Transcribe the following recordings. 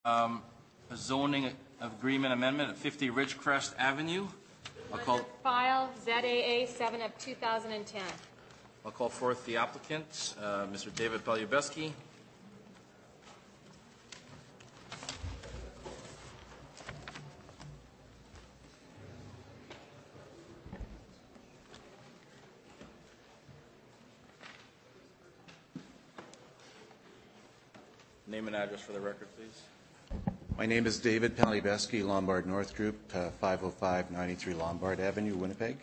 A zoning agreement amendment at 50 Ridgecrest Avenue. File ZAA 7 of 2010. I'll call forth the applicant, Mr. David Palubeski. Name and address for the record, please. My name is David Palubeski, Lombard North Group, 505-93 Lombard Avenue, Winnipeg.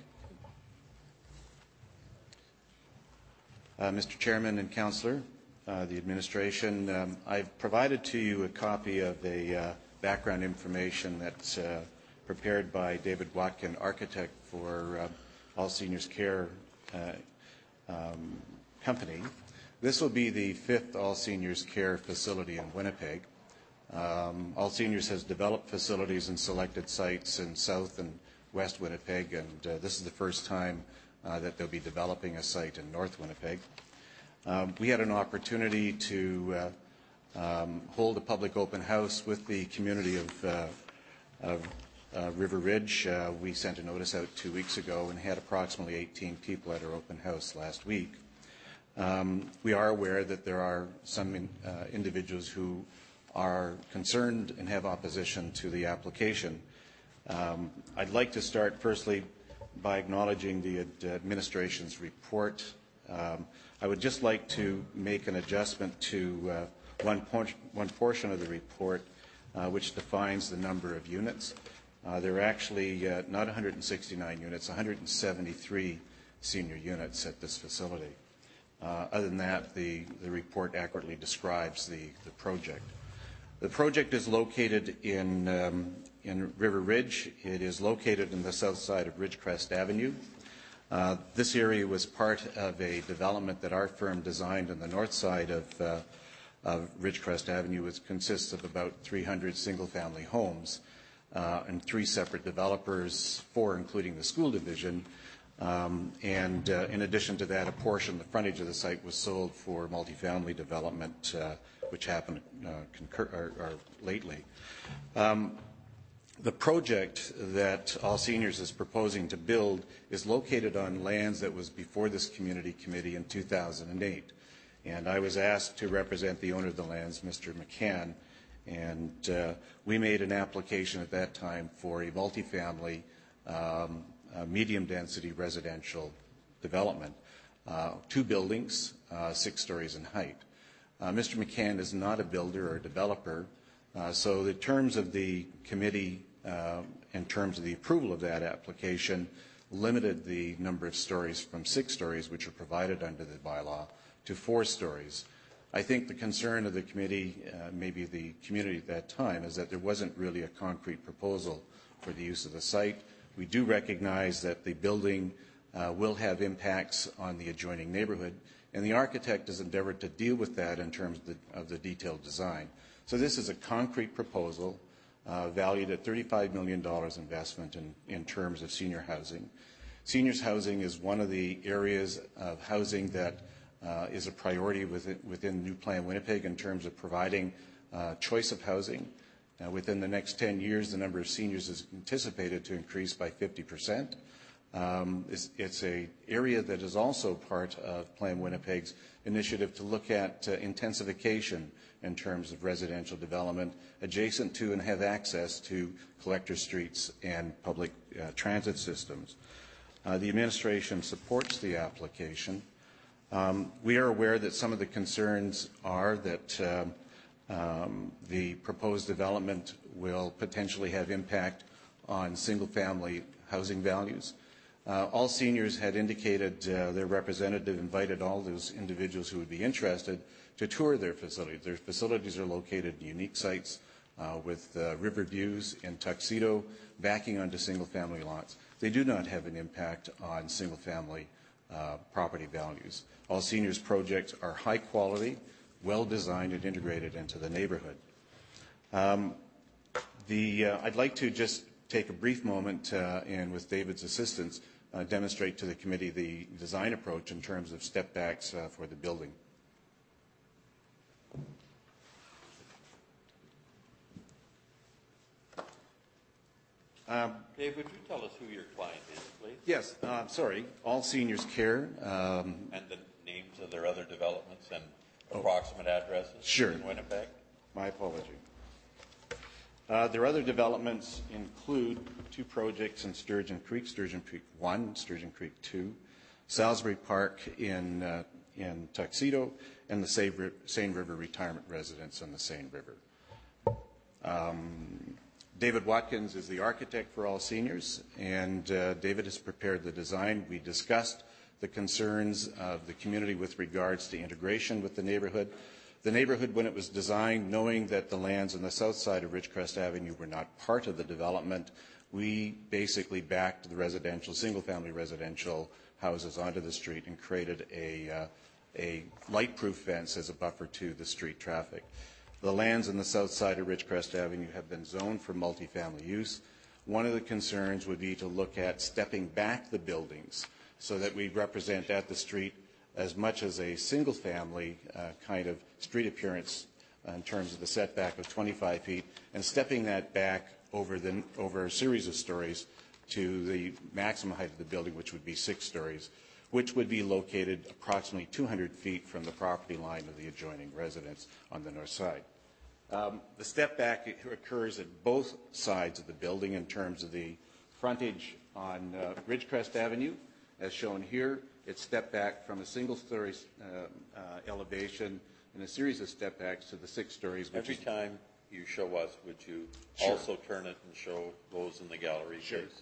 Mr. Chairman and Councillor, the administration, I've provided to you a copy of a background information that's prepared by David Watkin, architect for All Seniors Care Company. This will be the 5th All Seniors Care facility in Winnipeg. All Seniors has developed facilities in selected sites in South and West Winnipeg, and this is the first time that they'll be developing a site in North Winnipeg. We had an opportunity to hold a public open house with the community of River Ridge. We sent a notice out 2 weeks ago and had approximately 18 people at our open house last week. We are aware that there are some individuals who are concerned and have opposition to the application. I'd like to start firstly by acknowledging the administration's report. I would just like to make an adjustment to one portion of the report which defines the number of units. There are actually not 169 units, 173 senior units at this facility. Other than that, the report accurately describes the project. The project is located in River Ridge. It is located in the south side of Ridgecrest Avenue. This area was part of a development that our firm designed on the north side of Ridgecrest Avenue, which consists of about 300 single-family homes and 3 separate developers, 4 including the school division. In addition to that, a portion of the frontage of the site was sold for multifamily development, which happened lately. The project that All Seniors is proposing to build is located on lands that was before this community committee in 2008. And I was asked to represent the owner of the lands, Mr. McCann, and we made an application at that time for a multifamily medium-density residential development, 2 buildings, 6 stories in height. Mr. McCann is not a builder or developer, so the terms of the committee, in terms of the approval of that application, limited the number of stories from 6 stories, which are provided under the bylaw, to 4 stories. I think the concern of the committee, maybe the community at that time, is that there wasn't really a concrete proposal for the use of the site. We do recognize that the building will have impacts on the adjoining neighborhood, and the architect has endeavored to deal with that in terms of the detailed design. So this is a concrete proposal valued at $35 million investment in terms of senior housing. Seniors housing is one of the areas of housing that is a priority within New Plan Winnipeg in terms of providing choice of housing. Within the next 10 years, the number of seniors is anticipated to increase by 50%. It's an area that is also part of Plan Winnipeg's initiative to look at intensification in terms of residential development adjacent to and have access to collector streets and public transit systems. The administration supports the application. We are aware that some of the concerns are that the proposed development will potentially have impact on single-family housing values. All Seniors had indicated their representative invited all those individuals who would be interested to tour their facilities. Their facilities are located in unique sites with river views in Tuxedo, backing onto single-family lots. They do not have an impact on single-family property values. All Seniors projects are high quality, well designed and integrated into the neighborhood. I'd like to just take a brief moment and with David's assistance demonstrate to the committee the design approach in terms of step backs for the building. Dave, would you tell us who your client is, please? Yes, sorry, All Seniors Care. And the names of their other developments and approximate addresses Sure. in Winnipeg? My apology. Their other developments include 2 projects in Sturgeon Creek 1, Sturgeon Creek 2, Salisbury Park in Tuxedo, and the Seine River Retirement Residence on the Seine River. David Watkins is the architect for All Seniors, and David has prepared the design. We discussed the concerns of the community with regards to integration with the neighborhood. The neighborhood, when it was designed, knowing that the lands on the south side of Ridgecrest Avenue were not part of the development, we basically backed the residential, single-family residential houses onto the street and created a light-proof fence as a buffer to the street traffic. The lands on the south side of Ridgecrest Avenue have been zoned for multifamily use. One of the concerns would be to look at stepping back the buildings so that we represent at the street as much as a single-family kind of street appearance in terms of the setback of 25 feet, and stepping that back over a series of stories to the maximum height of the building, which would be 6 stories, which would be located approximately 200 feet from the property line of the adjoining residence on the north side. The step back occurs at both sides of the building in terms of the frontage on Ridgecrest Avenue, as shown here. It's stepped back from a single-story elevation in a series of step backs to the 6 stories. Every time you show us, would you Sure. also turn it and show those in the gallery, Sure. please?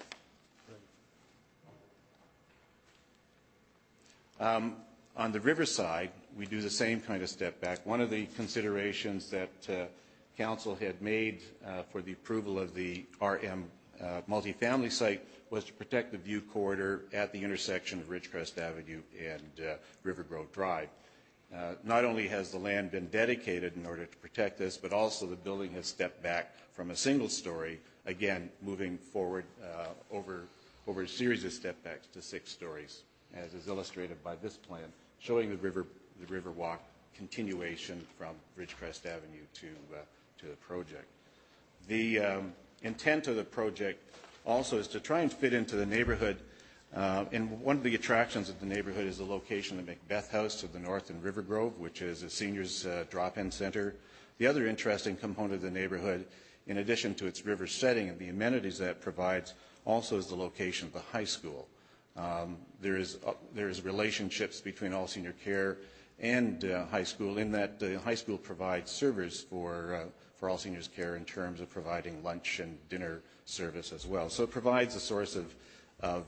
On the riverside, we do the same kind of step back. One of the considerations that Council had made for the approval of the RM multifamily site was to protect the view corridor at the intersection of Ridgecrest Avenue and River Grove Drive. Not only has the land been dedicated in order to protect this, but also the building has stepped back from a single story, again moving forward over a series of step backs to 6 stories, as is illustrated by this plan, showing the river walk continuation from Ridgecrest Avenue to the project. The intent of the project also is to try and fit into the neighborhood, and one of the attractions of the neighborhood is the location of Macbeth House to the north in River Grove, which is a seniors drop-in center. The other interesting component of the neighborhood, in addition to its river setting and the amenities that it provides, also is the location of the high school. There is relationships between All Senior Care and high school, in that the high school provides servers for All Seniors Care in terms of providing lunch and dinner service as well. So it provides a source of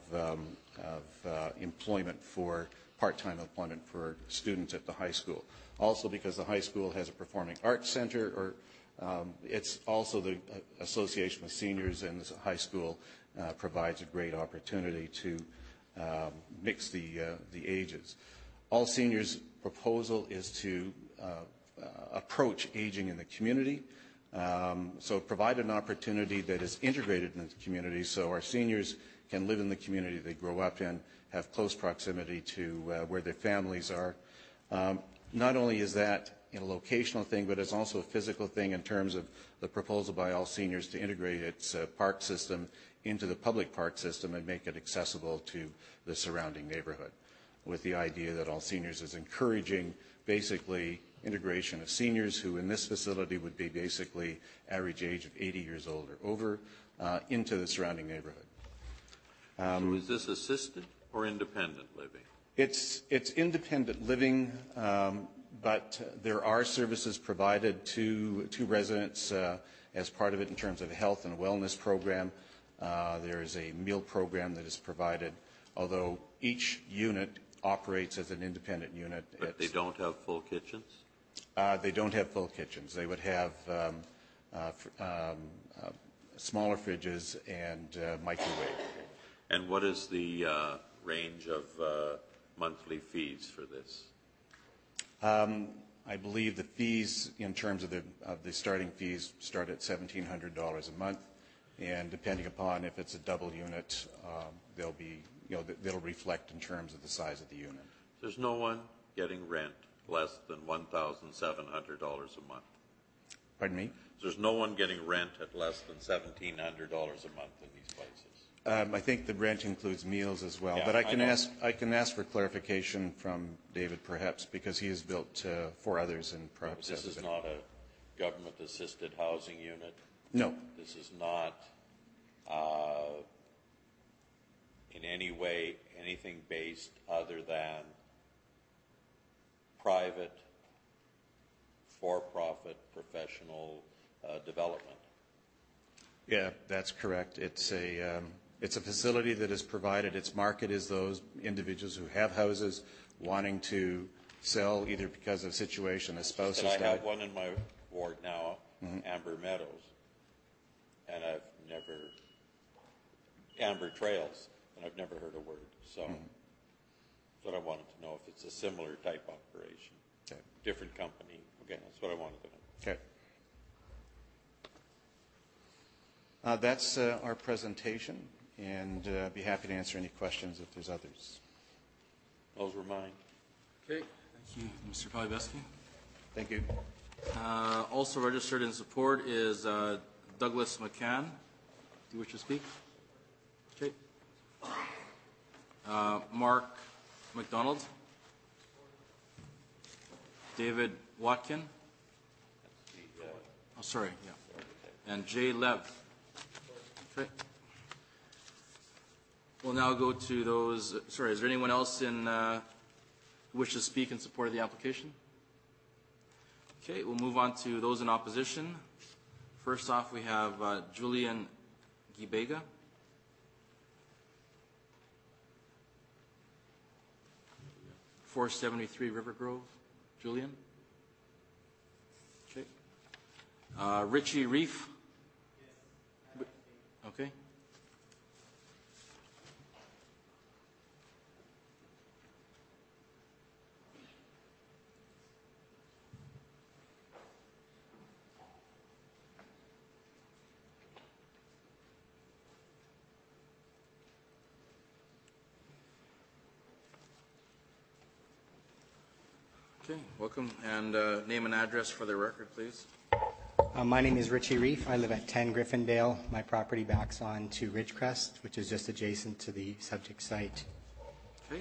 employment for part-time employment for students at the high school. Also, because the high school has a performing arts center, it's also the association with seniors, and the high school provides a great opportunity to mix the ages. All Seniors' proposal is to approach aging in the community, so provide an opportunity that is integrated in the community so our seniors can live in the community they grow up in, have close proximity to where their families are. Not only is that a locational thing, but it's also a physical thing in terms of the proposal by All Seniors to integrate its park system into the public park system and make it accessible to the surrounding neighborhood, with the idea that All Seniors is encouraging basically integration of seniors who in this facility would be basically average age of 80 years old or over into the surrounding neighborhood. So is this assisted or independent living? It's independent living, but there are services provided to residents as part of it in terms of a health and wellness program. There is a meal program that is provided, although each unit operates as an independent unit. But they don't have full kitchens? They don't have full kitchens. They would have smaller fridges and microwave. And what is the range of monthly fees for this? I believe the fees, in terms of the starting fees, start at $1,700 a month, and depending upon if it's a double unit, they'll be, that'll reflect in terms of the size of the unit. There's no one getting rent less than $1,700 a month. Pardon me? There's no one getting rent at less than $1,700 a month in these places. I think the rent includes meals as well, Yeah, but I know. I can ask for clarification from David perhaps, because he has built for others and perhaps This has a is bit- not a government-assisted housing unit. No, This is not in any way anything based other than private, for-profit, professional development. yeah, that's correct. It's a facility that is provided. Its market is those individuals who have houses wanting to sell either because of situation, a spouse And has I died. have one in my ward now, Amber Meadows, and Amber Trails, and I've never heard a word. So that's what I wanted to know, if it's a similar type operation. Okay. Different company. Okay, that's what I wanted to know. Okay. That's our presentation, and I'd be happy to answer any questions if there's others. Those were mine. Okay, thank you, Mr. Palibeski. Thank you. Also registered in support is Douglas McCann. Do you wish to speak? Okay. Mark McDonald. David Watkin. Oh, sorry, yeah. And Jay Lev. Okay. We'll now go to those. Sorry, is there anyone else who wishes to speak in support of the application? Okay, we'll move on to those in opposition. First off, we have Julian Gibega. .473 River Grove. Julian? Okay. Richie Reef? Okay. Okay, welcome. And name and address for the record, please. My name is Richie Reef. I live at 10 Griffindale. My property backs on to Ridgecrest, which is just adjacent to the subject site. Okay.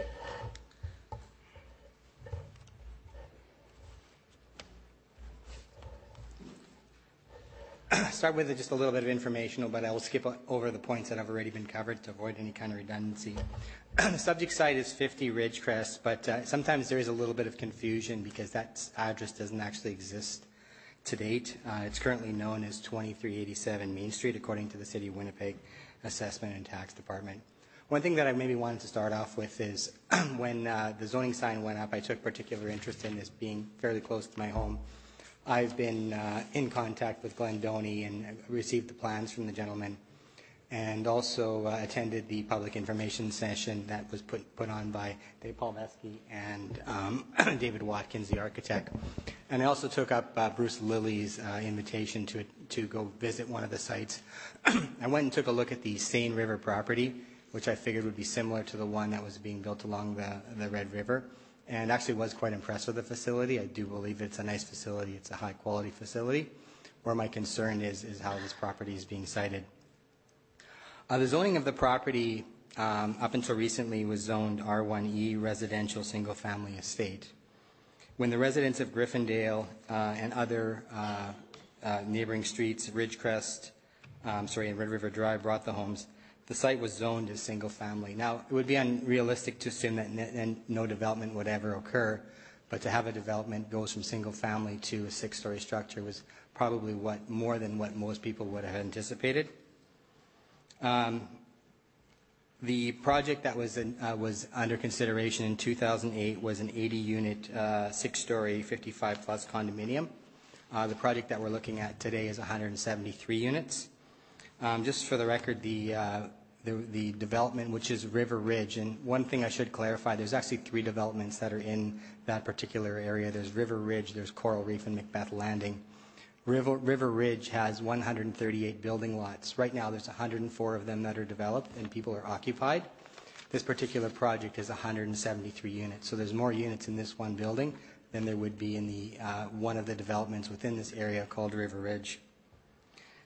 Start with just a little bit of informational, but I will skip over the points that have already been covered to avoid any kind of redundancy. The subject site is 50 Ridgecrest, but sometimes there is a little bit of confusion because that address doesn't actually exist to date. It's currently known as 2387 Main Street, according to the City of Winnipeg Assessment and Tax Department. One thing that I maybe wanted to start off with is when the zoning sign went up, I took particular interest in this being fairly close to my home. I've been in contact with Glenn Doney and received the plans from the gentleman, and also attended the public information session that was put on by Dave Palibeski and David Watkins, the architect. And I also took up Bruce Lilly's invitation to go visit one of the sites. I went and took a look at the Seine River property, which I figured would be similar to the one that was being built along the Red River, and actually was quite impressed with the facility. I do believe it's a nice facility. It's a high-quality facility. Where my concern is how this property is being sited. The zoning of the property up until recently was zoned R1E, residential single-family estate. When the residents of Griffindale and other neighboring streets, Ridgecrest, and Red River Drive brought the homes, the site was zoned as single-family. Now, it would be unrealistic to assume that no development would ever occur, but to have a development goes from single-family to a six-story structure was probably more than what most people would have anticipated. The project that was under consideration in 2008 was an 80-unit, six-story, 55-plus condominium. The project that we're looking at today is 173 units. Just for the record, the development, which is River Ridge, and one thing I should clarify, there's actually three developments that are in that particular area. There's River Ridge, there's Coral Reef, and Macbeth Landing. River Ridge has 138 building lots. Right now, there's 104 of them that are developed and people are occupied. This particular project is 173 units, so there's more units in this one building than there would be in the one of the developments within this area called River Ridge.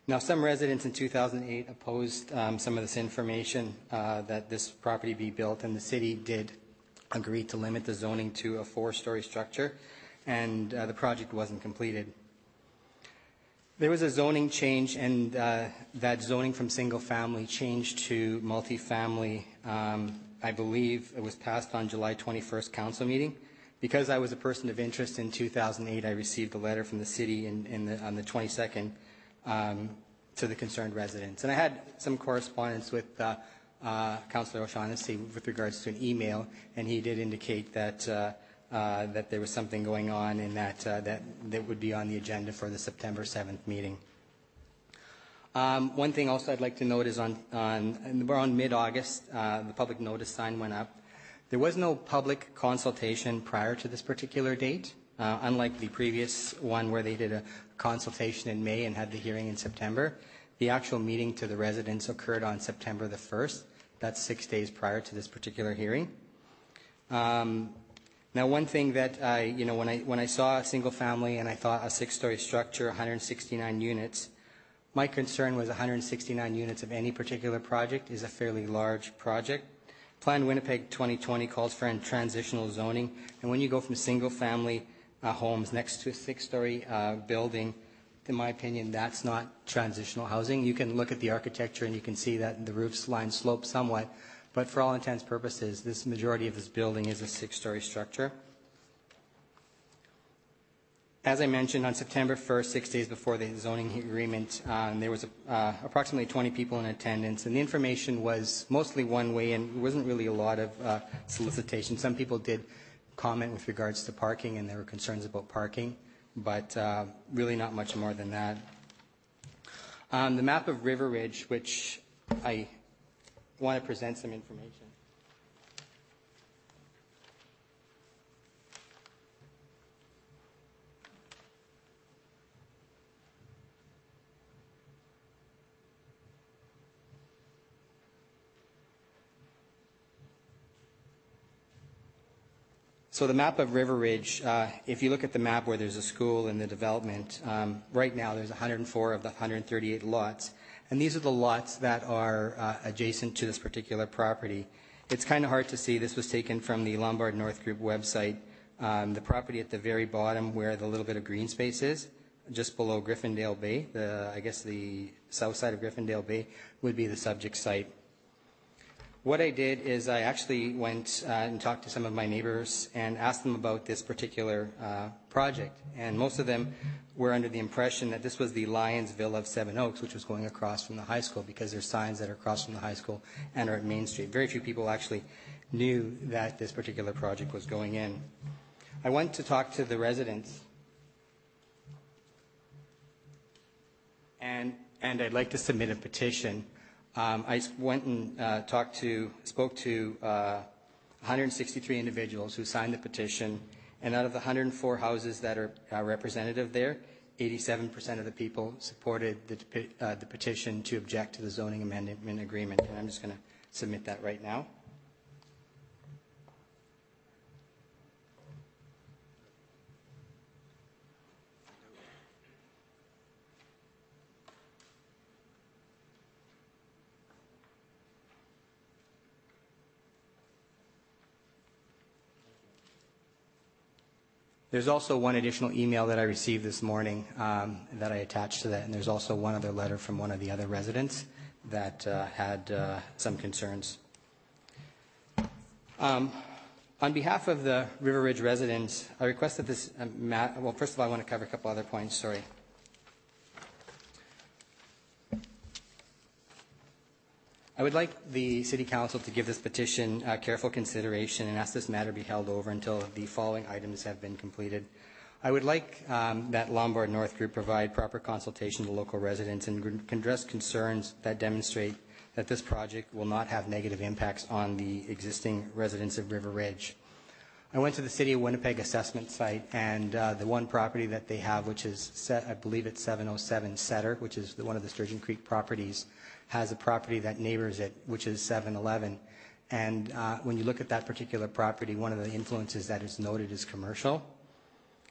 Now, some residents in 2008 opposed some of this information that this property be built, and the city did agree to limit the zoning to a 4-story structure, and the project wasn't completed. There was a zoning change, and that zoning from single-family changed to multifamily. I believe it was passed on July 21st council meeting. Because I was a person of interest in 2008, I received a letter from the city on the 22nd to the concerned residents. And I had some correspondence with Councillor O'Shaughnessy with regards to an email, and he did indicate that that there was something going on and that would be on the agenda for the September 7th meeting. One thing also I'd like to note is around mid-August, the public notice sign went up. There was no public consultation prior to this particular date, unlike the previous one where they did a consultation in May and had the hearing in September. The actual meeting to the residents occurred on September the 1st. That's 6 days prior to this particular hearing. Now, one thing that when I saw a single family and I thought a 6-story structure, 169 units, my concern was 169 units of any particular project is a fairly large project. Plan Winnipeg 2020 calls for transitional zoning, and when you go from single-family homes next to a 6-story building, in my opinion, that's not transitional housing. You can look at the architecture and you can see that the roof line slopes somewhat, but for all intents and purposes, this majority of this building is a 6-story structure. As I mentioned, on September 1st, 6 days before the zoning agreement, there was approximately 20 people in attendance, and the information was mostly one way, and there wasn't really a lot of solicitation. Some people did comment with regards to parking, and there were concerns about parking, but really not much more than that. The map of River Ridge, which I want to present some information. So the map of River Ridge, if you look at the map where there's a school in the development, right now there's 104 of the 138 lots. And these are the lots that are adjacent to this particular property. It's kind of hard to see. This was taken from the Lombard North Group website. The property at the very bottom where the little bit of green space is, just below Gryffindale Bay, I guess the south side of Gryffindale Bay, would be the subject site. What I did is I actually went and talked to some of my neighbors and asked them about this particular project. And most of them were under the impression that this was the Lions Villa of Seven Oaks, which was going across from the high school, because there's signs that are across from the high school and are at Main Street. Very few people actually knew that this particular project was going in. I went to talk to the residents, and I'd like to submit a petition. I went and spoke to 163 individuals who signed the petition, and out of the 104 houses that are representative there, 87% of the people supported the petition to object to the zoning amendment agreement, and I'm just going to submit that right now. There's also one additional email that I received this morning that I attached to that, and there's also one other letter from one of the other residents that had some concerns. On behalf of the River Ridge residents, I request that this well, first of all, I want to cover a couple other points, sorry. I would like the City Council to give this petition careful consideration and ask this matter be held over until the following items have been completed. I would like that Lombard North Group provide proper consultation to local residents and address concerns that demonstrate that this project will not have negative impacts on the existing residents of River Ridge. I went to the City of Winnipeg assessment site, and the one property that they have, which is, I believe it's 707 Setter, which is one of the Sturgeon Creek properties, has a property that neighbors it, which is 711. And when you look at that particular property, one of the influences that is noted is commercial.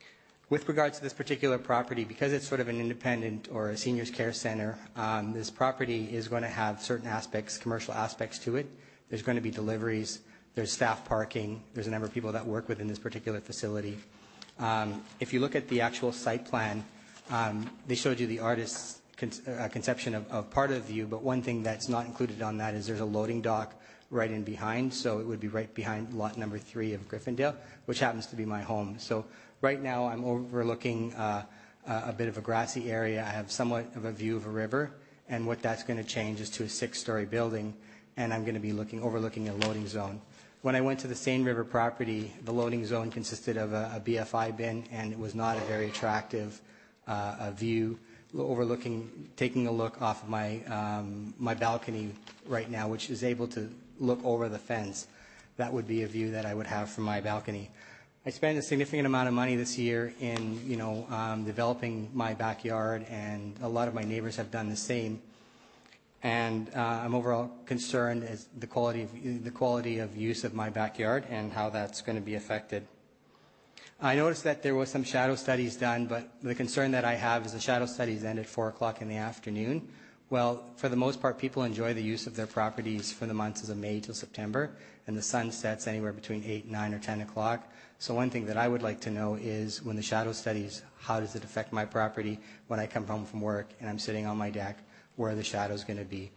With regards to this particular property, because it's sort of an independent or a seniors care center, this property is going to have certain aspects, commercial aspects to it. There's going to be deliveries, there's staff parking, there's a number of people that work within this particular facility. If you look at the actual site plan, they showed you the artist's conception of part of the view, but one thing that's not included on that is there's a loading dock right in behind, so it would be right behind lot number 3 of Gryffindale, which happens to be my home. So right now I'm overlooking a bit of a grassy area. I have somewhat of a view of a river, and what that's going to change is to a 6-story building, and I'm going to be overlooking a loading zone. When I went to the Seine River property, the loading zone consisted of a BFI bin, and it was not a very attractive view. Taking a look off of my balcony right now, which is able to look over the fence, that would be a view that I would have from my balcony. I spent a significant amount of money this year in developing my backyard, and a lot of my neighbors have done the same. And I'm overall concerned as the quality of use of my backyard and how that's going to be affected. I noticed that there was some shadow studies done, but the concern that I have is the shadow studies end at 4 o'clock in the afternoon. Well, for the most part, people enjoy the use of their properties for the months of May till September, and the sun sets anywhere between 8, 9, or 10 o'clock. So one thing that I would like to know is, when the shadow studies, how does it affect my property when I come home from work and I'm sitting on my deck, where are the shadows going to be?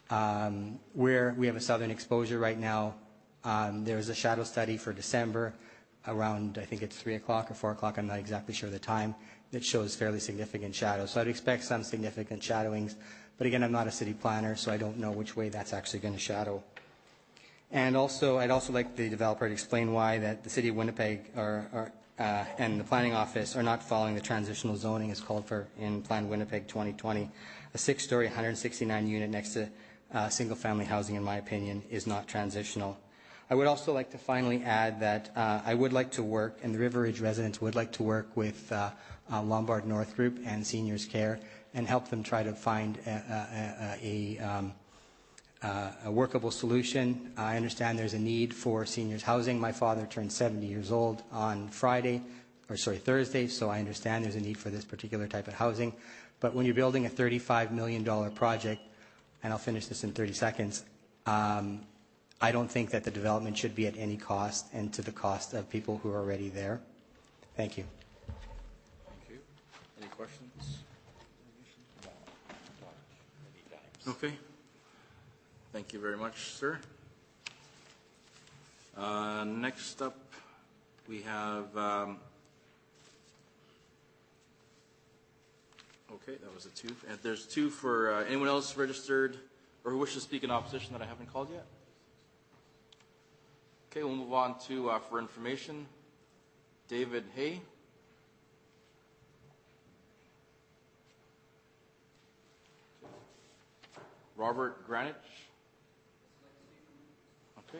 Where we have a southern exposure right now, there's a shadow study for December around, I think it's 3 o'clock or 4 o'clock, I'm not exactly sure the time, that shows fairly significant shadows. So I'd expect some significant shadowings. But again, I'm not a city planner, so I don't know which way that's actually going to shadow. And also, I'd also like the developer to explain why that the City of Winnipeg and the Planning Office are not following the transitional zoning as called for in Plan Winnipeg 2020. A 6-story, 169-unit next to single-family housing, in my opinion, is not transitional. I would also like to finally add that I would like to work, and the River Ridge residents would like to work with Lombard North Group and Seniors Care and help them try to find a workable solution. I understand there's a need for seniors housing. My father turned 70 years old on Thursday, so I understand there's a need for this particular type of housing. But when you're building a $35 million project, and I'll finish this in 30 seconds, I don't think that the development should be at any cost and to the cost of people who are already there. Thank you. Thank you. Any questions? Okay. Thank you very much, sir. Next up, we have, okay, that was a 2. And there's 2 for anyone else registered or who wishes to speak in opposition that I haven't called yet? Okay, we'll move on to, for information, David Hay. Robert Granich. Okay.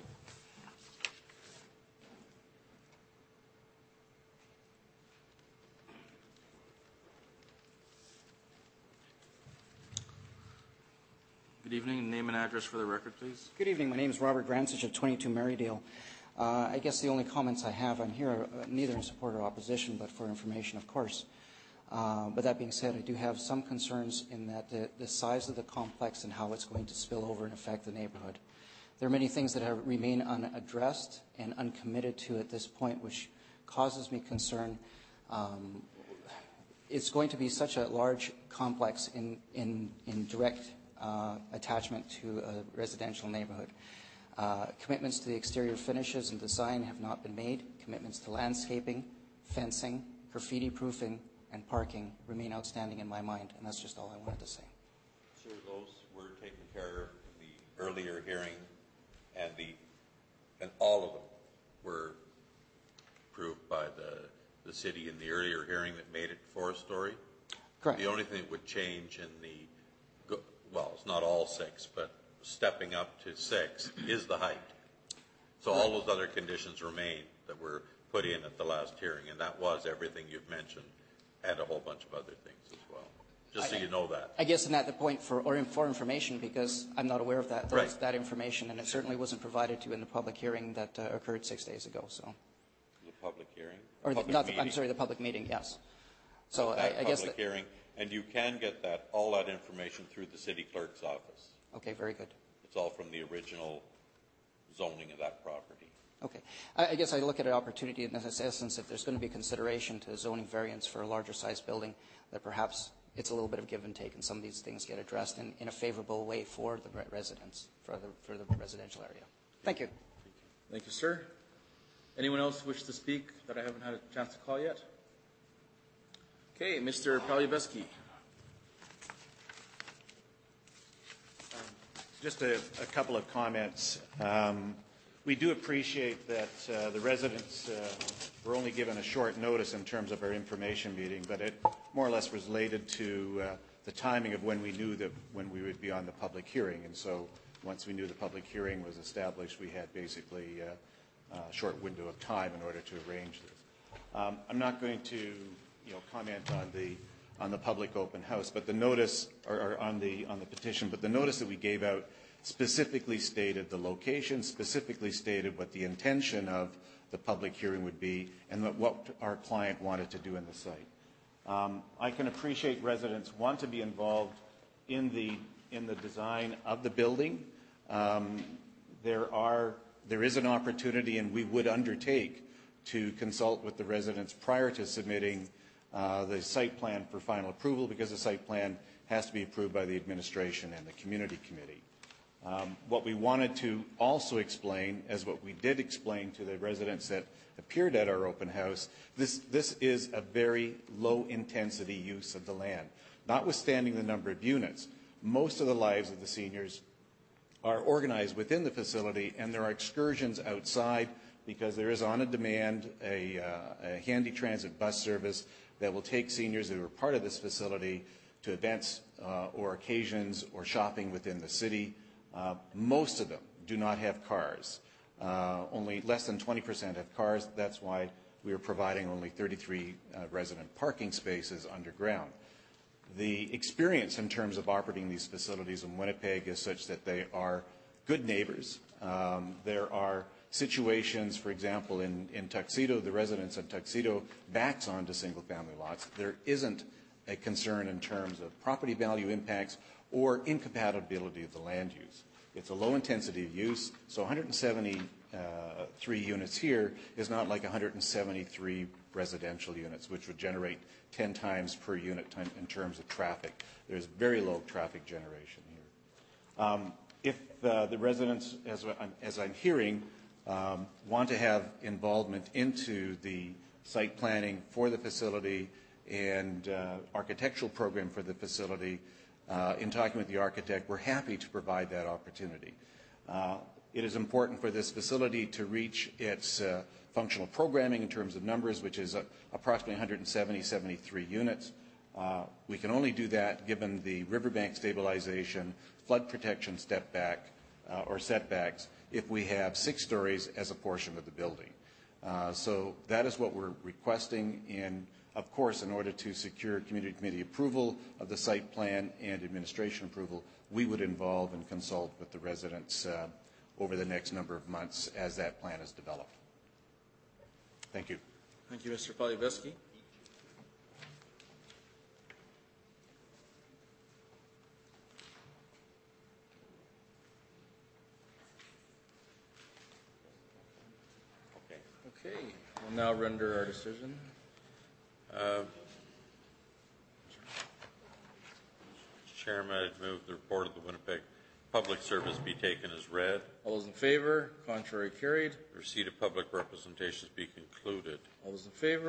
Good evening. Name and address for the record, please. Good evening. My name is Robert Gransich of 22 Marydale. I guess the only comments I have on here are neither in support or opposition, but for information, of course. But that being said, I do have some concerns in that the size of the complex and how it's going to spill over and affect the neighborhood. There are many things that remain unaddressed and uncommitted to at this point, which causes me concern. It's going to be such a large complex in direct attachment to a residential neighborhood. Commitments to the exterior finishes and design have not been made. Commitments to landscaping, fencing, graffiti proofing, and parking remain outstanding in my mind, and that's just all I wanted to say. Sir, those were taken care of in the earlier hearing, and all of them were approved by the city in the earlier hearing that made it 4-story? Correct. The only thing that would change in well, it's not all 6, but stepping up to 6 is the height. So all those other conditions remain that were put in at the last hearing, and that was everything you've mentioned, and a whole bunch of other things as well. Just so you know that. I guess I'm at the point for information, because I'm not aware of that, right. that information, and it certainly wasn't provided to in the public hearing that occurred 6 days ago. So, the public hearing? Or Public not, I'm meeting. sorry, the public meeting, yes. So That I guess public that, hearing, and you can get all that information through the city clerk's office. okay, very good. It's all from the original zoning of that property. Okay. I guess I look at an opportunity in this essence, if there's going to be consideration to zoning variance for a larger size building, that perhaps it's a little bit of give and take and some of these things get addressed in a favorable way for the residents, for the residential area. Thank you. Thank you, sir. Anyone else wish to speak that I haven't had a chance to call yet? Okay, Mr. Palioveski. Just a couple of comments. We do appreciate that the residents were only given a short notice in terms of our information meeting, but it more or less was related to the timing of when we knew that when we would be on the public hearing. And so once we knew the public hearing was established, we had basically a short window of time in order to arrange this. I'm not going to comment on the public open house, but the notice, or on the petition, but the notice that we gave out specifically stated the location, specifically stated what the intention of the public hearing would be, and what our client wanted to do in the site. I can appreciate residents want to be involved in the design of the building. There is an opportunity, and we would undertake to consult with the residents prior to submitting the site plan for final approval, because the site plan has to be approved by the administration and the community committee. What we wanted to also explain, as what we did explain to the residents that appeared at our open house, this is a very low-intensity use of the land. Notwithstanding the number of units, most of the lives of the seniors are organized within the facility, and there are excursions outside because there is on a demand a handy transit bus service that will take seniors who are part of this facility to events or occasions or shopping within the city. Most of them do not have cars. Only less than 20% have cars. That's why we are providing only 33 resident parking spaces underground. The experience in terms of operating these facilities in Winnipeg is such that they are good neighbors. There are situations, for example, in Tuxedo, the residents in Tuxedo backs onto single-family lots. There isn't a concern in terms of property value impacts or incompatibility of the land use. It's a low intensity of use, so 173 units here is not like 173 residential units, which would generate 10 times per unit in terms of traffic. There's very low traffic generation here. If the residents, as I'm hearing, want to have involvement into the site planning for the facility and architectural program for the facility, in talking with the architect, we're happy to provide that opportunity. It is important for this facility to reach its functional programming in terms of numbers, which is approximately 173 units. We can only do that given the riverbank stabilization, flood protection step back or setbacks if we have 6 stories as a portion of the building. So that is what we're requesting, and of course, in order to secure community committee approval of the site plan and administration approval, we would involve and consult with the residents over the next number of months as that plan is developed. Thank you. Thank you, Mr. Palioveski. Okay, we'll now render our decision. Chairman, I'd move the report of the Winnipeg Public Service be taken as read. All those in favor? Contrary carried. The receipt of public representations be concluded. All those in favor?